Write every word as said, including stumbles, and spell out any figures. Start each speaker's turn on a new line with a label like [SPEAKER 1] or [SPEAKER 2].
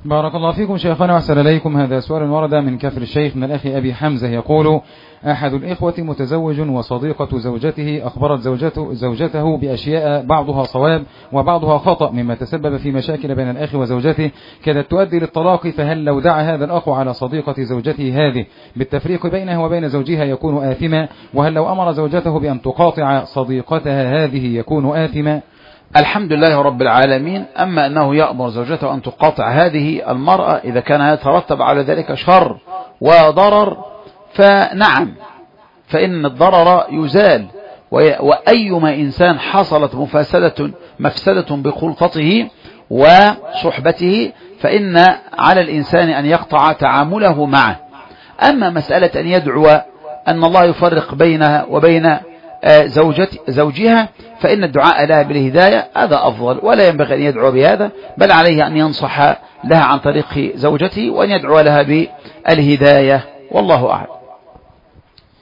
[SPEAKER 1] بارك الله فيكم شيخنا وأحسن إليكم. هذا سؤال ورد من كفر الشيخ من الأخ أبي حمزة يقول: أحد الإخوة متزوج وصديقة زوجته أخبرت زوجته, زوجته بأشياء بعضها صواب وبعضها خطأ مما تسبب في مشاكل بين الأخ وزوجته كادت تؤدي للطلاق، فهل لو دعا هذا الأخ على صديقة زوجته هذه بالتفريق بينها وبين زوجها يكون آثما؟ وهل لو أمر زوجته بأن تقاطع صديقتها هذه يكون آثما؟
[SPEAKER 2] الحمد لله رب العالمين. أما أنه يأمر زوجته أن تقاطع هذه المرأة إذا كان يترتب على ذلك شر وضرر فنعم، فإن الضرر يزال، وأيما إنسان حصلت مفسدة مفسدة بخلطته وصحبته فإن على الإنسان أن يقطع تعامله معه. أما مسألة أن يدعو أن الله يفرق بينها وبين زوجها فإن الدعاء لها بالهداية هذا أفضل، ولا ينبغي أن يدعو بهذا، بل عليه أن ينصح لها عن طريق زوجته وأن يدعو لها بالهداية، والله أعلم.